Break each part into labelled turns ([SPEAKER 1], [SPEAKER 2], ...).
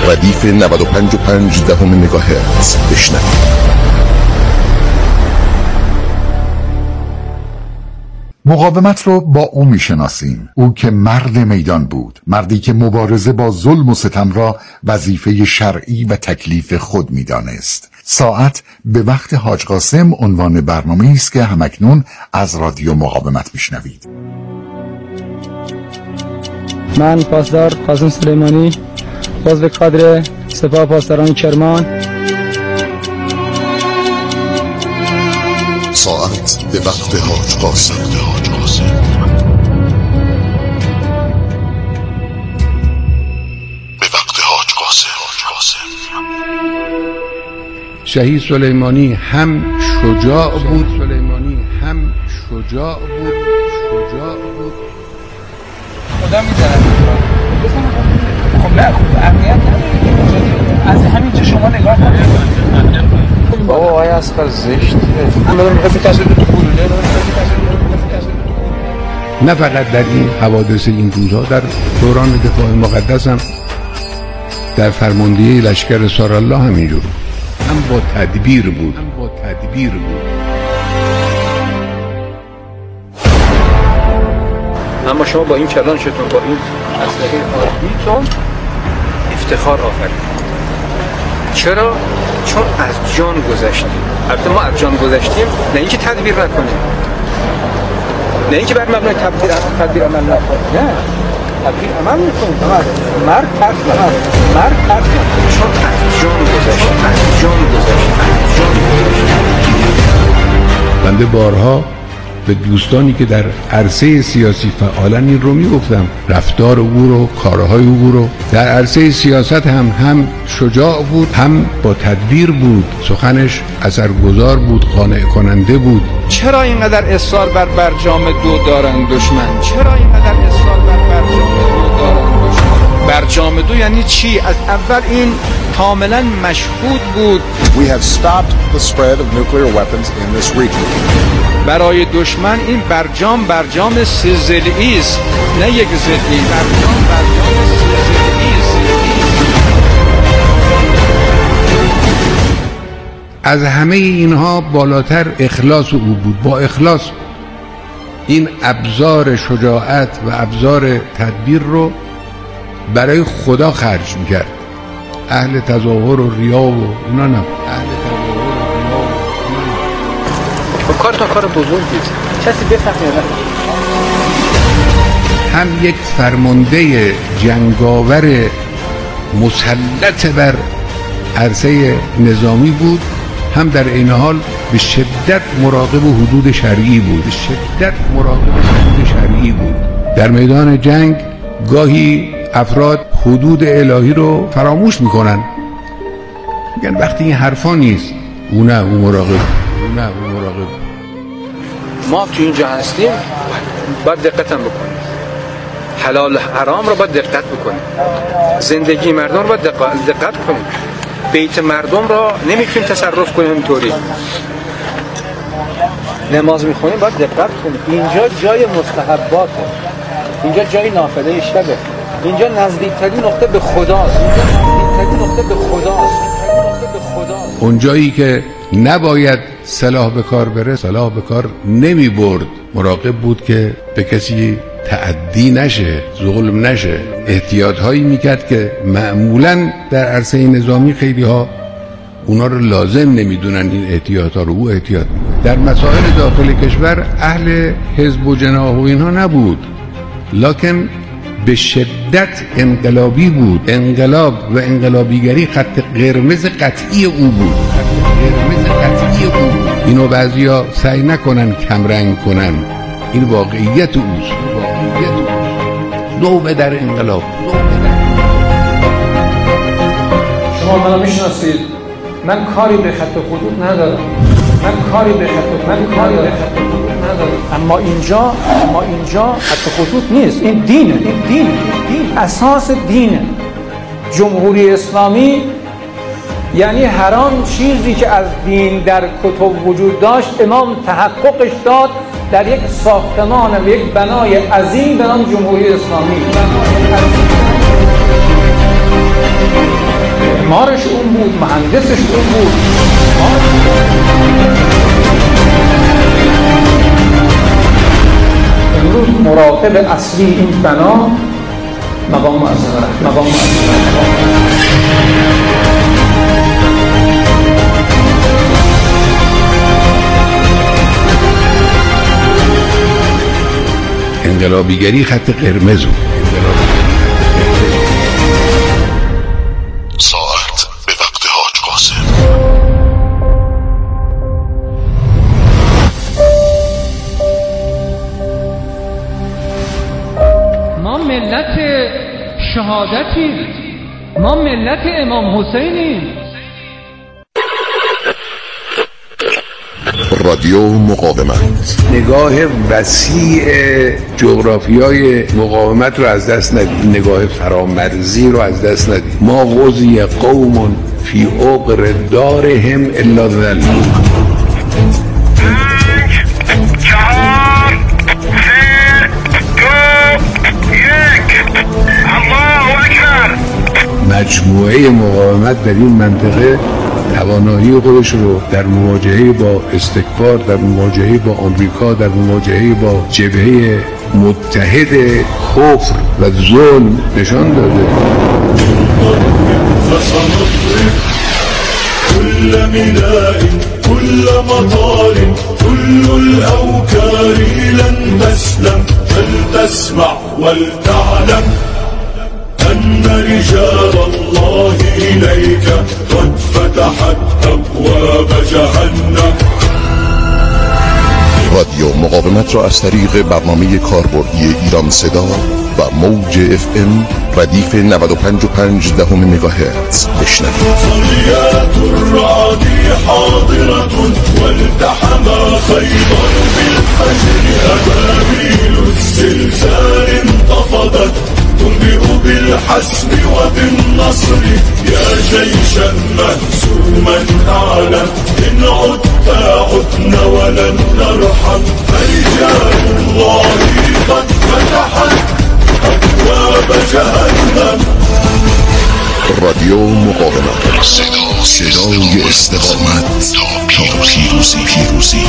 [SPEAKER 1] ردیف 95.5 مگاهرتز بشنوید.
[SPEAKER 2] مقاومت رو با او میشناسیم. او که مرد میدان بود، مردی که مبارزه با ظلم و ستم را وظیفه شرعی و تکلیف خود میدانست. ساعت به وقت حاج قاسم عنوان برنامه‌ای است که همکنون از رادیو مقاومت میشنوید.
[SPEAKER 3] من پاسدار قاسم سلیمانی، عضو کادر سپاه پاسداران کرمان.
[SPEAKER 1] ساعت به وقت حاج قاسم. به وقت حاج قاسم.
[SPEAKER 4] شهید سلیمانی هم شجاع بود،
[SPEAKER 5] خدا می‌ذاره. خب نه، اهمیت نداره. از همینجا شما نگاه کنید. بابا آقای اصغر زشته. من می‌خوام بکشم تو گلوله.
[SPEAKER 4] نه فقط در این حوادث این روزها، در دوران دفاع مقدس هم، در فرماندهی لشکر سارالله همینجور هم با تدبیر بود.
[SPEAKER 5] اما شما با این کلانشتون، با این اسلحه حربیتون افتخار آفرید. چرا؟ چون از جان گذشتیم. البته ما از جان گذشتیم، نه اینکه تدبیر نکنیم، نه اینکه بر مبنای تدبیر عمل نکنیم، نه، تدبیر عمل میکنیم. مرد ترس چون از جان گذشتیم.
[SPEAKER 4] بنده بارها به دوستانی که در عرصه سیاسی فعالن این رو میگفتم، رفتار او رو، کارهای او رو. در عرصه سیاست هم شجاع بود، هم با تدبیر بود. سخنش اثرگذار بود، قانع کننده بود.
[SPEAKER 5] چرا اینقدر اصرار بر برجام 2 دارن دشمن؟ برجام 2 یعنی چی؟ از اول این کاملا مشهود بود.
[SPEAKER 6] We have stopped the spread of nuclear weapons in this region.
[SPEAKER 5] برای دشمن این برجام 3 ضلعی است، نه یک ضلعی. برجام 3 ضلعی است.
[SPEAKER 4] از همه اینها بالاتر اخلاص او بود. با اخلاص این ابزار شجاعت و ابزار تدبیر رو برای خدا خرج میکرد. اهل تظاهر و ریا و اینا نه.
[SPEAKER 5] کارتون کار بزرگی است. کسی بفهمه.
[SPEAKER 4] هم یک فرمانده جنگاور مسلط بر عرصه نظامی بود، هم در این حال به شدت مراقب حدود شرعی بود. در میدان جنگ گاهی افراد حدود الهی رو فراموش میکنن، میگن وقتی این حرفا نیست. او نه، او مراقب.
[SPEAKER 5] ما تو اینجا هستیم، باید دقت هم بکنیم. حلال حرام رو باید دقت بکنیم. زندگی مردم رو باید دقت کنیم. بیت مردم رو نمیتونیم تصرف کنیم اینطوری. نماز میخونیم باید دقت کنیم. اینجا جای مستحباته، اینجا جای نافله شبه، اینجا نزدیکترین نقطه به خداست.
[SPEAKER 4] اون جایی که نباید سلاح به کار بره، سلاح به کار نمی برد. مراقب بود که به کسی تعدی نشه، ظلم نشه. احتیاط هایی میکرد که معمولاً در عرصه نظامی خیلی ها اونا رو لازم نمیدونن، این احتیاط ها رو او احتیاط میکرد. در مسائل داخل کشور اهل حزب و جناح و اینها نبود، لکن به شدت انقلابی بود. انقلاب و انقلابیگری خط قرمز قطعی او بود. اینو بعضیا سعی نکنن کمرنگ کنن، این واقعیت اوست. نوبه در انقلاب.
[SPEAKER 7] شما منو میشناسید، من کاری به خط خطوط ندارم. اما اینجا خط خطوط نیست، این دینه. اساس دینه. جمهوری اسلامی یعنی هر آن چیزی که از دین در کتب وجود داشت امام تحققش داد در یک ساختمان و یک بنای عظیم به نام جمهوری اسلامی. معمارش اون بود، مهندسش اون بود. امروز مراقب اصلی این بنا مقام معظم
[SPEAKER 4] انقلابیگری خط قرمز بود.
[SPEAKER 1] ساعت به وقت حاج قاسم.
[SPEAKER 8] ما ملت شهادتیم، ما ملت امام حسینیم.
[SPEAKER 1] رادیو مقاومت.
[SPEAKER 4] نگاه وسیع جغرافیای مقاومت رو از دست ندید، نگاه فرامرزی رو از دست ندید. ما غزی قوم فی عقر دارهم الا ذل.
[SPEAKER 9] 4 3 2 1 الله اکبر.
[SPEAKER 4] مجموعه مقاومت در این منطقه توانایی خودش رو در مواجهه با استکبار، در مواجهه با آمریکا، در مواجهه با جبهه متحد کفر و ظلم نشان داده.
[SPEAKER 10] كل ملاء كل مطار كل الأوكار لن تسلم فلتسمع ولتعلم أن رجال الله إليك قد فتحت أبواب جهنم.
[SPEAKER 1] رادیو مقاومت را از طریق برنامه کاربردی ایران صدا و موج FM ردیف 95.5 مگاهرتز بشنوید.
[SPEAKER 10] صليات الرعد حاضرة والتحما خيبر بالفجر أبابيل الزلزال انتفضت تنبئ بالحسم وبالنصر يا جيشا مهزوما أعلم إن عدت عدنا ولن نرحم فرجال الله قد فتحت أبواب جهنم.
[SPEAKER 1] رادیو مقاومت، صدای استقامت تا پیروزی.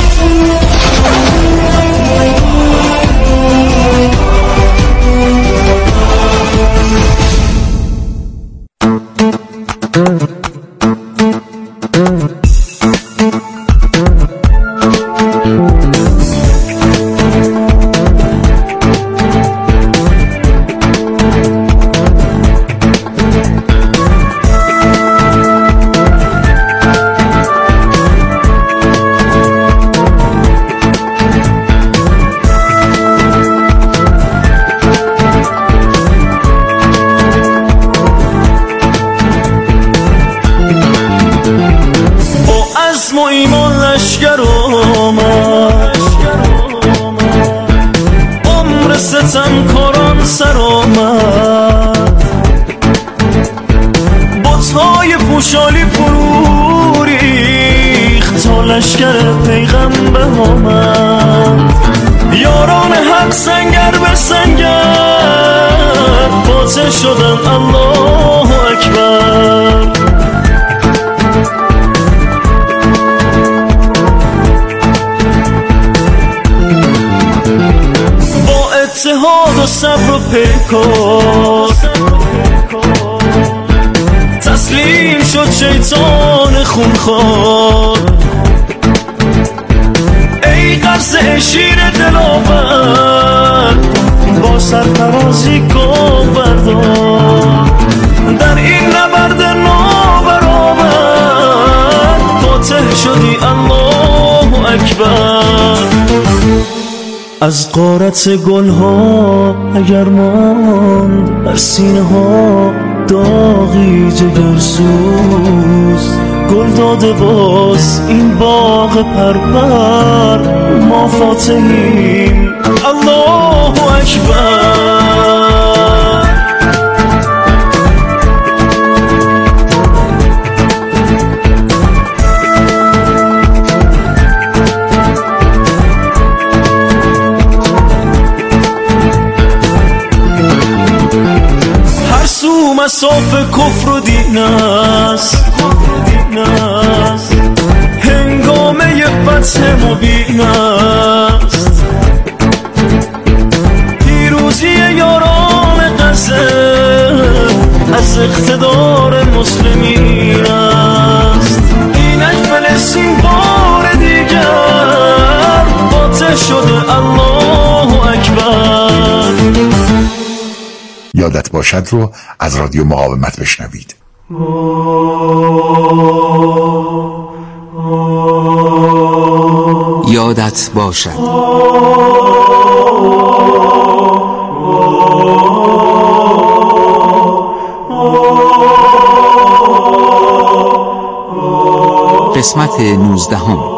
[SPEAKER 10] تسلیم شد شیطان خونخوار. ای قرص شیر دلاور با سرفرازی کن بردار. در این نبرد نابرابر فاتح شدی الله اکبر. از غارت گلها اگر ماند در سینه ها داغی جگرسوز، گل داده باز این باغ پرپر. ما فاتحیم الله اکبر. مسافر کفر و دین است، هنگامه فتح مبین است، پیروزی یاران غزه از اقتدار مسلمین است. اینک فلسطین بار دیگر فاتح شده، الله اکبر.
[SPEAKER 2] یادت باشد رو از رادیو مقاومت بشنوید.
[SPEAKER 11] یادت باشد. قسمت 19.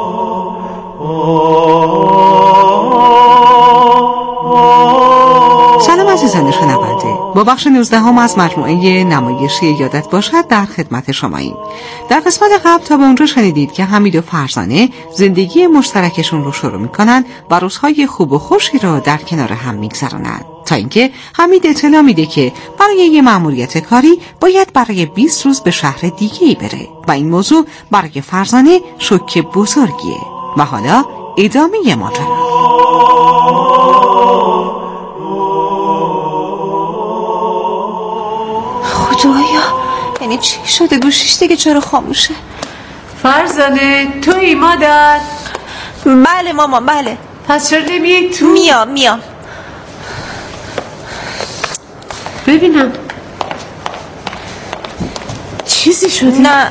[SPEAKER 12] سلام عزیزان شنونده، با بخش 19 از مجموعه نمایشی یادت باشد در خدمت شماییم. در قسمت قبل تا به اونجا شنیدید که حمید و فرزانه زندگی مشترکشون رو شروع میکنن و روزهای خوب و خوشی رو در کنار هم میگذرونن، تا اینکه حمید اطلاع میده که برای یه مأموریت کاری باید برای 20 روز به شهر دیگه‌ای بره و این موضوع برای فرزانه شوک بزرگیه. و حالا ادامه ماجرا.
[SPEAKER 13] خدایا، یعنی چی شده؟ گوشیش دیگه چرا خاموشه؟
[SPEAKER 14] فرزانه تویی مادر؟
[SPEAKER 13] بله مامان، بله.
[SPEAKER 14] پس چرا نمیای تو؟
[SPEAKER 13] میام.
[SPEAKER 14] ببینم چیزی شده؟
[SPEAKER 13] نه.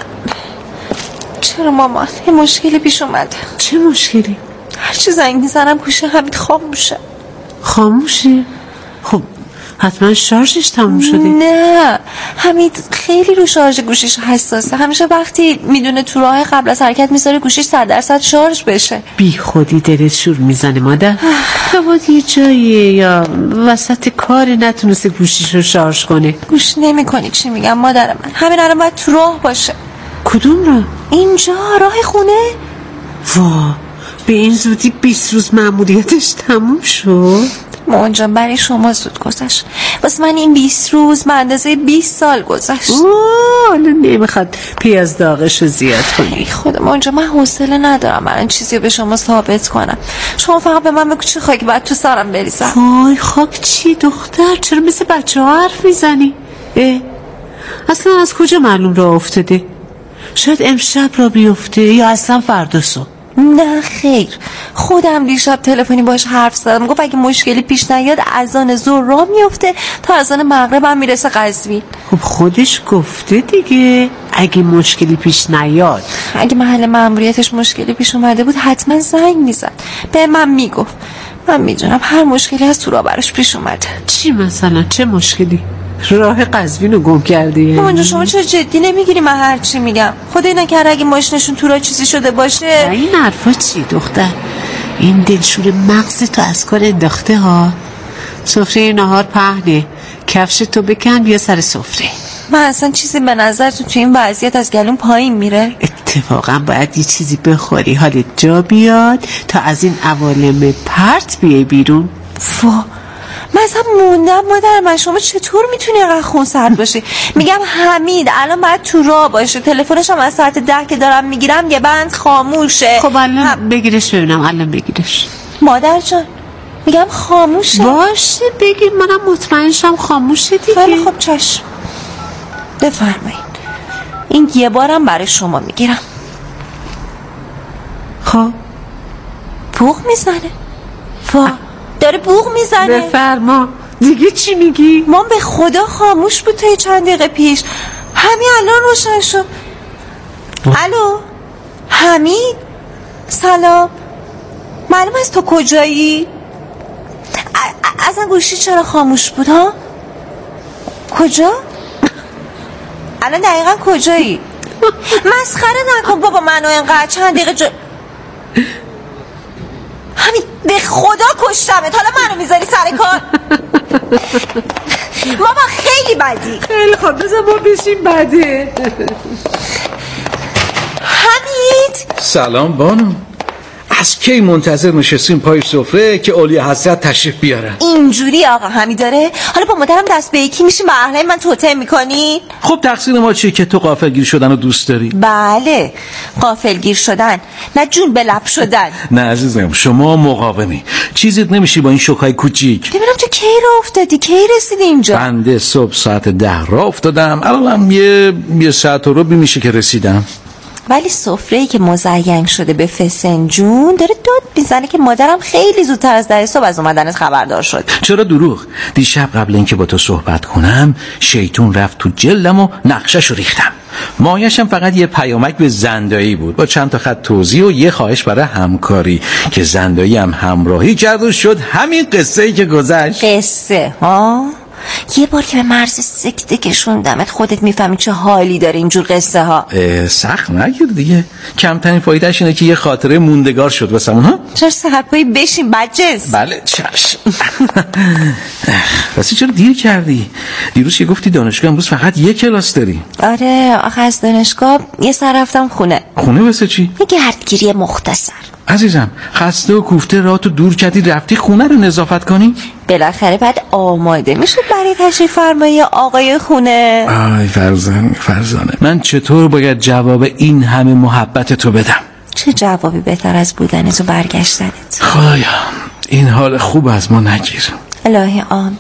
[SPEAKER 13] چرا مامان؟ یه مشکلی پیش اومده.
[SPEAKER 14] چه مشکلی؟
[SPEAKER 13] هرچی زنگ میزنم گوشه حمید خاموشه.
[SPEAKER 14] خاموشه؟ خب حتما شارژش تموم شده.
[SPEAKER 13] نه، حمید خیلی رو شارژ گوشیش حساسه. همیشه وقتی میدونه تو راه قبل از حرکت میذاره گوشیش 100% شارژ بشه.
[SPEAKER 14] بی خودی دلت شور میزنه مادر. تو یه جاییه یا وسط کار نتونسته گوشیشو شارژ کنه؟
[SPEAKER 13] گوش نمیکنی چی میگم مادر من؟ همین الان باید تو راه باشه.
[SPEAKER 14] کدوم راه؟
[SPEAKER 13] اینجا، راه خونه.
[SPEAKER 14] وا، به این زودی 20 روز مأموریتش تموم شد؟
[SPEAKER 13] مامان جان برای شما زود گذشت، واسه من این 20 روز به اندازه 20 سال گذشت.
[SPEAKER 14] حالا نمیخواد پیاز داغشو زیاد کنی.
[SPEAKER 13] خدا مامان جان، من حوصله ندارم من چیزی رو به شما ثابت کنم. شما فقط به من بگو چه خاکی باید تو سرم بریزم.
[SPEAKER 14] وای خاک چی دختر؟ چرا مثل بچه ها حرف میزنی؟ اصلا از کجا معلوم راه افتاده؟ شاید امشب را بیفته یا اصلا فردا صبح.
[SPEAKER 13] نه خیر، خودم دیشب تلفنی باش حرف زدم، گفت اگه مشکلی پیش نیاد اذان ظهر راه میفته تا اذان مغرب هم میرسه قزوین.
[SPEAKER 14] خب خودش گفته دیگه اگه مشکلی پیش نیاد.
[SPEAKER 13] اگه محل مأموریتش مشکلی پیش اومده بود حتما زنگ میزد، به من میگفت. من میدونم هر مشکلی از تو راه براش پیش اومده.
[SPEAKER 14] چی مثلا؟ چه مشکلی؟ راه قزوین رو گم کردی؟
[SPEAKER 13] مامان شما چرا جدی نمیگیری من هر چی میگم؟ خدای نکرده اگه ماشینشون تو راه چیزی شده باشه.
[SPEAKER 14] این حرفا چی دختر؟ این دلشور مغز تو از کار انداخته ها. سفره نهار پهنه، کفش تو بکن بیا سر سفره.
[SPEAKER 13] من اصلا چیزی به نظر تو این وضعیت از گلوم پایین میره؟
[SPEAKER 14] اتفاقا باید یه چیزی بخوری حالت جا بیاد تا از این عوالم پرت بیای بیرون.
[SPEAKER 13] من اصلا موندم مادر من، شما چطور میتونی اینقدر خونسرد باشی؟ میگم حمید الان باید تو راه باشه، تلفنش هم از ساعت 10 که دارم میگیرم یه بند خاموشه.
[SPEAKER 14] خب الان بگیرش ببینم، الان بگیرش.
[SPEAKER 13] مادر جان میگم خاموشه.
[SPEAKER 14] باشه بگیر، منم مطمئن شم خاموشه دیگه.
[SPEAKER 13] خیلی خب چشم، بفرمایید. این یه بارم برای شما میگیرم.
[SPEAKER 14] خب
[SPEAKER 13] بوق میزنه. داره بوق میزنه.
[SPEAKER 14] بفرما دیگه چی میگی؟
[SPEAKER 13] مام به خدا خاموش بود تا چند دقیقه پیش، همین الان روشن شد. الو حمید، سلام، معلوم است تو کجایی؟ اصلا گوشی چرا خاموش بود ها؟ کجا؟ الان دقیقا کجایی؟ مسخره نکن بابا منو اینقدر چند دقیقه همین به خدا کشتمت، حالا منو میذاری سر کار؟ ماما خیلی بدی.
[SPEAKER 14] خیلی خوب بذار ما بشیم بعده.
[SPEAKER 13] حمید
[SPEAKER 15] سلام بانو. از کی منتظر نشستیم پای سفره که اولیاء حضرت تشریف بیارن؟
[SPEAKER 13] اینجوری آقا همی داره؟ حالا با مادرم دست به یکی میشیم با اهل من توطئه میکنین؟
[SPEAKER 15] خب تقصیر ما چیه که تو غافلگیر شدن رو دوست داری؟
[SPEAKER 13] بله غافلگیر شدن، نه جون به لب شدن.
[SPEAKER 15] نه عزیزم شما مقاومی، چیزیت نمیشی با این شوکای کوچیک.
[SPEAKER 13] ببینم تو کی راه افتادی؟ کی رسیدی اینجا؟
[SPEAKER 15] بنده صبح ساعت 10 راه افتادم، الانم یه ساعت و ربعی میشه که رسیدم.
[SPEAKER 13] ولی سفره‌ای که مزین شده به فسنجون داره داد میزنه که مادرم خیلی زودتر از 10 صبح از اومدنت خبردار شد.
[SPEAKER 15] چرا دروغ؟ دیشب قبل اینکه با تو صحبت کنم شیطون رفت تو جلدم و نقشه‌شو ریختم. مایشم فقط یه پیامک به زندایی بود با چند تا خط توضیح و یه خواهش برای همکاری که زندایی هم همراهی کرد و شد همین قصه‌ای که گذشت.
[SPEAKER 13] قصه ها؟ یه بار که به مرز سکته کشوندمت خودت میفهمی چه حالی داره اینجور قصه ها.
[SPEAKER 15] سخت نگیر دیگه، کمترین فایدهش اینه که یه خاطره موندگار شد واسمون ها.
[SPEAKER 13] چرا سرپایی بشین بجز؟
[SPEAKER 15] بله چشم. راستی چرا دیر کردی؟ دیروز که گفتی دانشگاه امروز فقط یه کلاس داری.
[SPEAKER 13] آره آخه از دانشگاه یه سر رفتم خونه.
[SPEAKER 15] خونه واسه چی؟
[SPEAKER 13] یه گردگیری مختصر.
[SPEAKER 15] عزیزم خسته و کوفته راه تو دور کردی رفتی خونه رو نظافت کنی؟
[SPEAKER 13] بالاخره بعد آماده میشد برای تشریف فرمایی آقای خونه.
[SPEAKER 15] آی فرزانه من چطور باید جواب این همه محبت تو بدم؟
[SPEAKER 13] چه جوابی بهتر از بودن تو برگشتنت؟
[SPEAKER 15] خدایا این حال خوب از ما نگیر.
[SPEAKER 13] الهی آمین.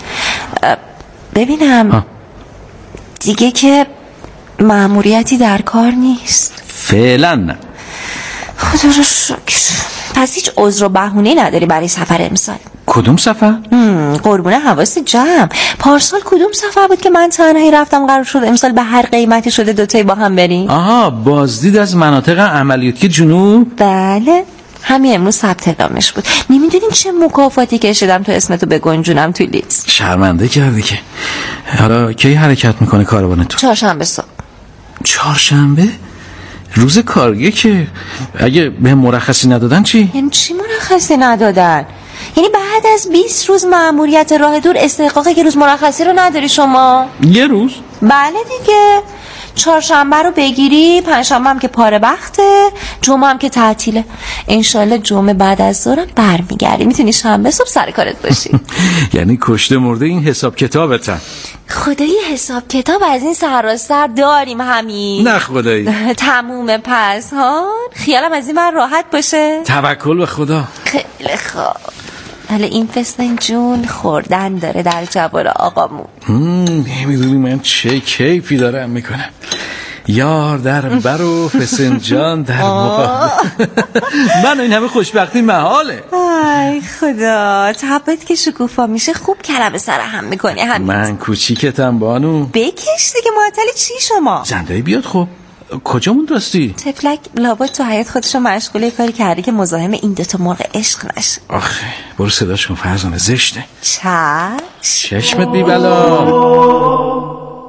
[SPEAKER 13] ببینم دیگه که مأموریتی در کار نیست؟
[SPEAKER 15] فعلا نه.
[SPEAKER 13] خدا رو شکر. پس هیچ عذر و بهونه‌ای نداری برای سفر امسال؟
[SPEAKER 15] کدوم سفر؟
[SPEAKER 13] قربونه حواست جمع. پارسال کدوم سفر بود که من تنهایی رفتم قرار شد امسال به هر قیمتی شده دوتایی با هم بریم؟
[SPEAKER 15] آها بازدید از مناطق عملیاتی جنوب؟
[SPEAKER 13] بله همین امروز ثبت نامش بود. نمیدونین چه مکافاتی کشیدم تو اسمتو بگنجونم توی لیست.
[SPEAKER 15] شرمنده کردی که. حالا کی حرکت میکنه کاروان تو؟
[SPEAKER 13] چهارشنبه صبح.
[SPEAKER 15] چهارشنبه؟ روز کاریه که اگه به مرخصی ندادن چی؟
[SPEAKER 13] یعنی چی مرخصی ندادن؟ یعنی بعد از 20 روز مأموریت راه دور استحقاق یه روز مرخصی رو نداری شما؟
[SPEAKER 15] یه روز؟
[SPEAKER 13] بله دیگه. چهارشنبه رو بگیری، پنجشنبه هم که پاره بخته، جمعه هم که تعطیله. انشالله جمعه بعد از ظهرم برمیگردی، میتونی شنبه صبح سر کارت باشی.
[SPEAKER 15] یعنی کشته مرده این حساب کتابتن؟
[SPEAKER 13] خدایی حساب کتاب از این سر داریم همین.
[SPEAKER 15] نه خدایی.
[SPEAKER 13] تمومه پس ها. خیالم از این من راحت باشه.
[SPEAKER 15] توکل به خدا.
[SPEAKER 13] خیلی خوب. حالا این فسنجون خوردن داره در جوار آقامون.
[SPEAKER 15] نمیدونی من چه کیفی دارم میکنم. یار در بر و فسنجان در مقابل. من این همه خوشبختی محاله.
[SPEAKER 13] ای خدا تبت که شکوفا میشه خوب کلمه سر هم میکنی همین.
[SPEAKER 15] من کوچیکتم بانو.
[SPEAKER 13] بکش دیگه معطل چی شما؟
[SPEAKER 15] زندایی بیاد خب. کجامون راستی؟
[SPEAKER 13] تفلک لابد تو حیات خودشو مشغوله کاری کرده که مزاحم این دوتا مرغ عشق نشه.
[SPEAKER 15] آخه برو صداش کن فرزانه زشته.
[SPEAKER 13] چشمت
[SPEAKER 15] بی بلا.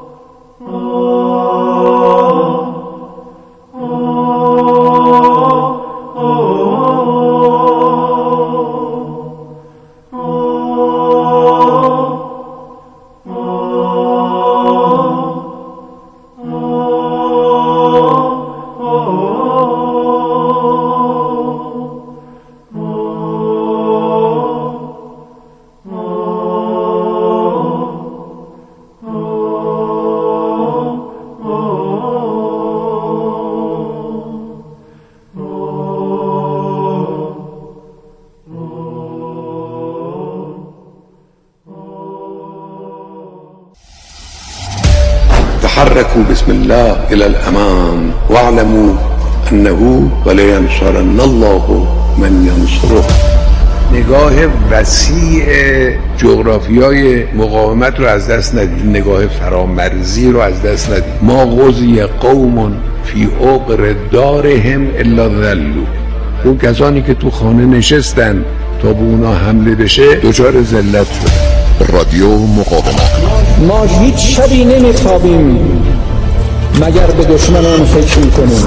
[SPEAKER 4] تحركوا بسم الله إلى الأمام واعلموا أنه ولينصرن الله من ينصره. نگاه وسیع جغرافیای مقاومت رو از دست ندید، نگاه فرامرزی رو از دست ندید. ما غزی قوم فی عقر دارهم الا ذلوا. اون کسانی که تو خانه نشستن تا به اونا حمله بشه دچار ذلت شدن.
[SPEAKER 1] رادیو مقاومت.
[SPEAKER 7] ما هیچ شبی نمیخوابیم مگر به دشمنان فکر میکنیم.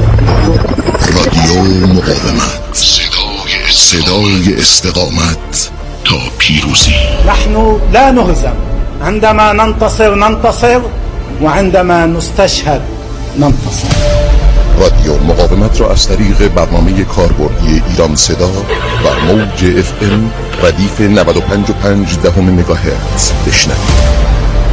[SPEAKER 1] رادیو مقاومت، صدای استقامت تا پیروزی.
[SPEAKER 16] نحن لا نهزم، عندما ننتصر وعندما نستشهد ننتصر.
[SPEAKER 1] رادیو مقاومت را از طریق برنامه کاربردی ایران صدا و موج FM ردیف 95.5 مگاهرتز بشنوید.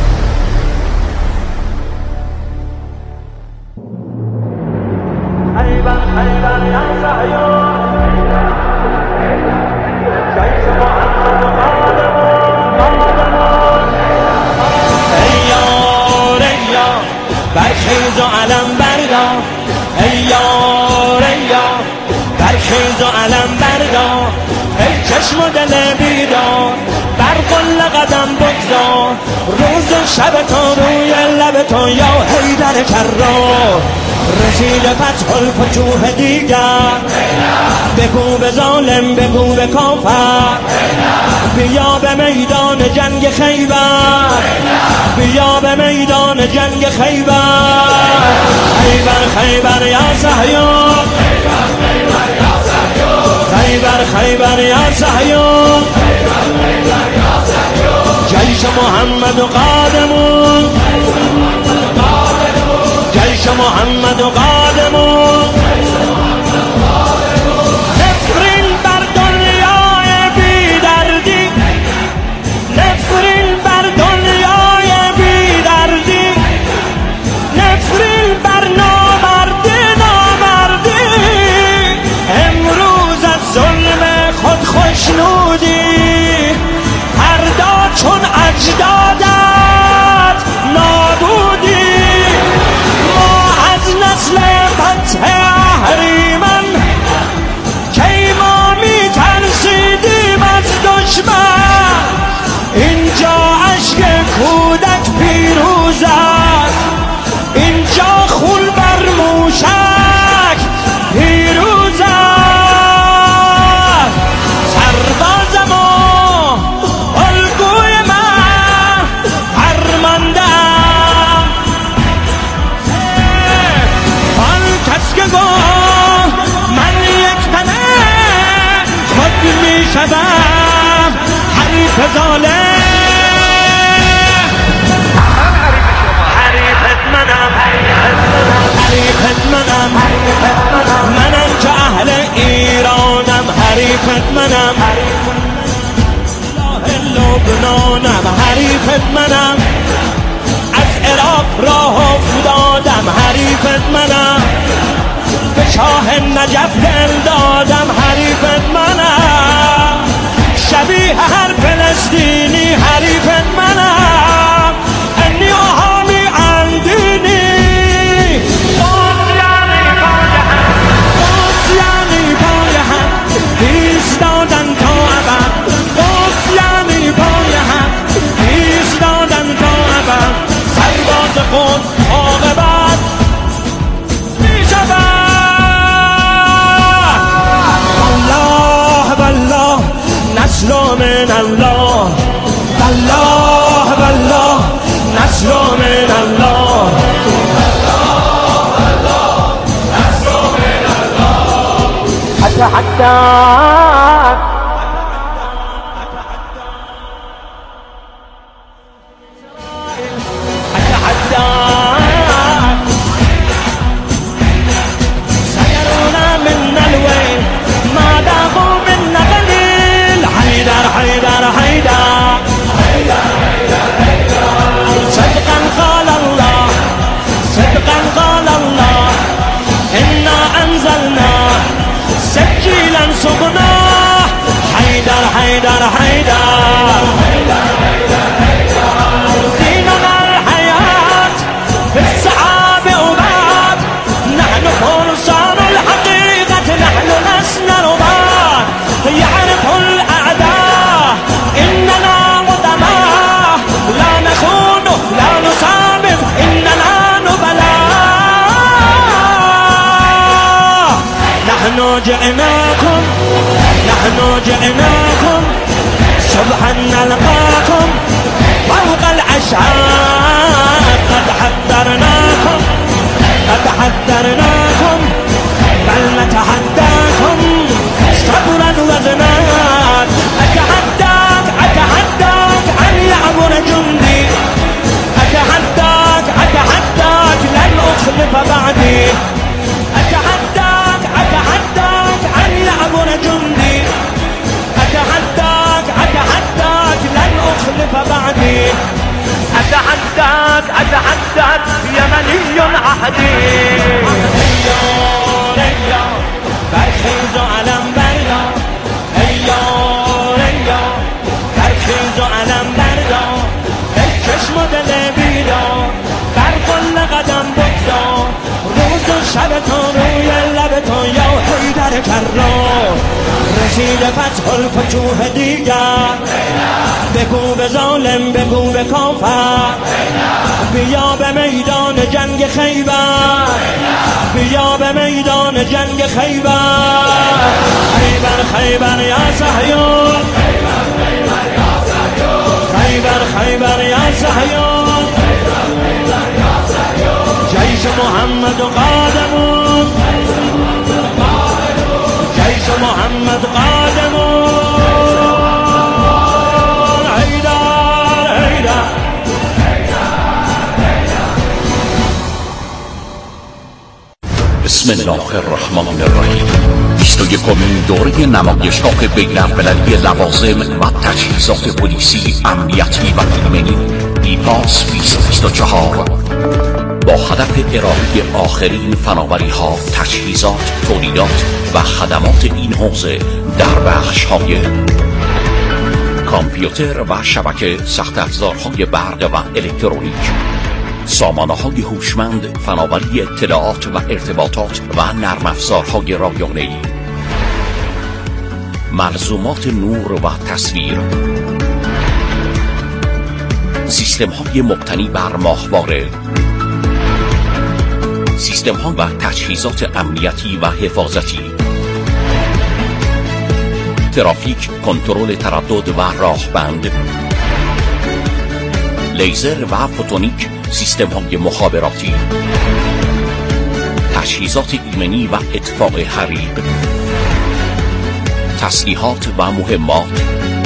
[SPEAKER 10] برخیز و علم بردار ای یار ای یار، برخیز و علم بردار ای چشم و دل بیدار، بر قل قدم بگذار روز و شب تو روی لب تو یا حیدر کرار. رسید فتح الفتوح دیگر، بگو به ظالم بگو به کافر، بیا به میدان جنگ خیبر، بیا به میدان جنگ خیبر. خیبر خیبر یا صهیون، خیبر خیبر یا صهیون، جیش محمد قادمون، جیش محمد قادمون. نفرین بر دنیای بی دردی، نفرین بر دنیای بی دردی، نفرین بر نامردی نامردی. امروز از ظلم خود خوشنودی، فردا چون اجدادت نابودی. ما از نسل فتح اهریمن کی ما می ترسیدیم از دشمن. اینجا عشق کودک پیروز است، اینجا خون بر موشک پیروز است. سرباز ما الگوی من فرماندم، آن کس که گفت من یک تنه خود می شدم حریف ظالم. حریفت منم، حریفت منم، منم که اهل ایرانم. حریفت منم، لبنانم. حریفت منم، از عراق راه افتادم. حریفت منم، به شاه نجف دل دادم. حریفت منم، شبیه هر فلسطینی. حریفت منم، انی حامی اندینی. یعنی پای هم ایستادن تا ابد، یعنی پای هم ایستادن تا ابد. سرباز خود عاقبت می شود. والله والله نصر من الله، والله والله نصر من الله. أتحدى سيرون منا الويل ما ذاقوا منا قليل. حيدر حيدر حيدر صدقا قال الله، صدقا قال الله، إنا أنزلنا سجيلا صغناه. حيدر حيدر حيدر ديننا الحياة في الصعاب أباد. نحن فرسان الحقيقة، نحن لسنا رباد. يعرف الأعداء إننا قدماء، لا نخون لا نسامح إننا نبلاء. نحن جئناكم، نحن جئناكم صبحا نلقاكم فوق الأشعار. قد حذرناكم، قد حذرناكم، بل نتحداكم صبرا وزنات. أتحداك أتحداك أن يعبر جندي، أتحداك أتحداك لن أخلف بعدي. عهدی ایار ایار برخیز و علم بردار ایار ایار برخیز و علم بردار ای چشم و دل بیدار بر کل قدم بگذار روز و شب تو روی لب تو یا حیدر کرار رسید فتح الفتوح دیگر بگو به ظالم بگو به کافر بیا به میدان جنگ خیبر بیا به میدان جنگ خیبر خیبر خیبر یا صهیون خیبر خیبر یا صهیون جیش محمد قادمون جیش محمد قادمون حیدر حیدر
[SPEAKER 17] بسم الله الرحمن الرحیم 21مین دوره نمایشگاه بین‌المللی لوازم و تجهیزات پلیسی امنیتی و ایمنی ایپاس 2024 با هدف ارائه آخرین فناوری‌ها، تجهیزات، تولیدات و خدمات این حوزه در بخش‌های کامپیوتر و شبکه، سخت افزارهای برق و الکترونیک، سامانه‌های هوشمند، فناوری اطلاعات و ارتباطات و نرم افزارهای رایانه‌ای، ملزومات نور و تصویر، سیستم‌های مبتنی بر ماهواره، سیستم‌ها و تجهیزات امنیتی و حفاظتی، ترافیک، کنترل تردد و راهبند، لیزر و فوتونیک، سیستم‌های مخابراتی، تجهیزات ایمنی و اطفاء حریق، تسلیحات و مهمات،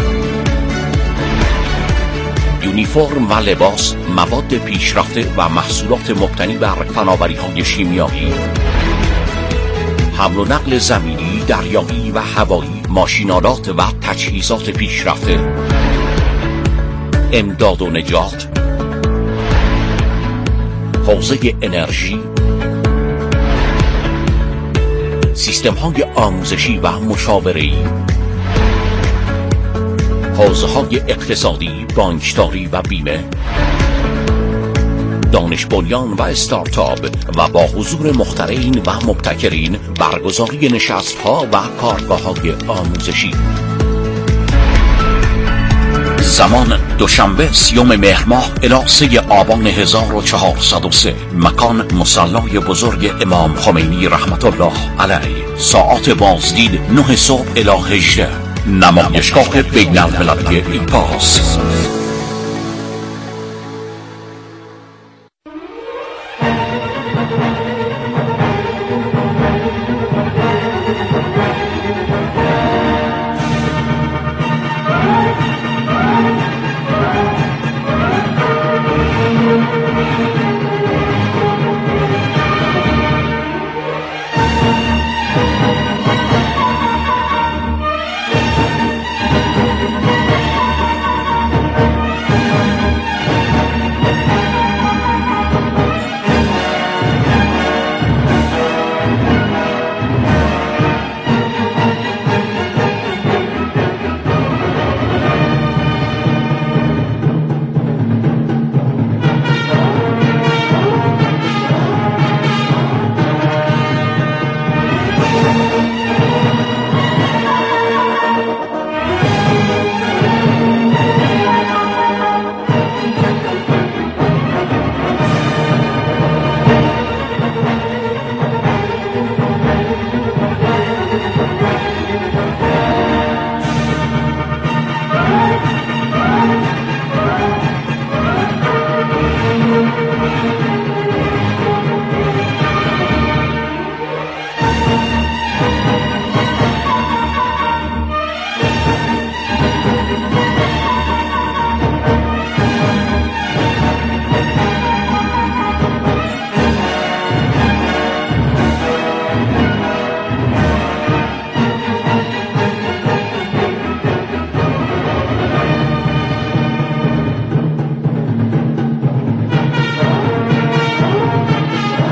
[SPEAKER 17] یونیفرم و لباس، مواد پیشرفته و محصولات مبتنی بر فناوری‌های شیمیایی، حمل و نقل زمینی، دریایی و هوایی، ماشین‌آلات و تجهیزات پیشرفته، امداد و نجات، حوزه انرژی، سیستم‌های آموزشی و مشاوره‌ای، حوزه‌های اقتصادی، بانکداری و بیمه، دانش بنیان و استارتاپ و با حضور مخترعین و مبتکرین برگزاری نشست‌ها و کارگاه‌های آموزشی. زمان دوشنبه 30 مهر ماه الی 3 آبان 1403. مکان مصلی بزرگ امام خمینی رحمت الله علیه. ساعات بازدید 9 صبح الی 18. نمایشگاه بین‌المللی ایپاس.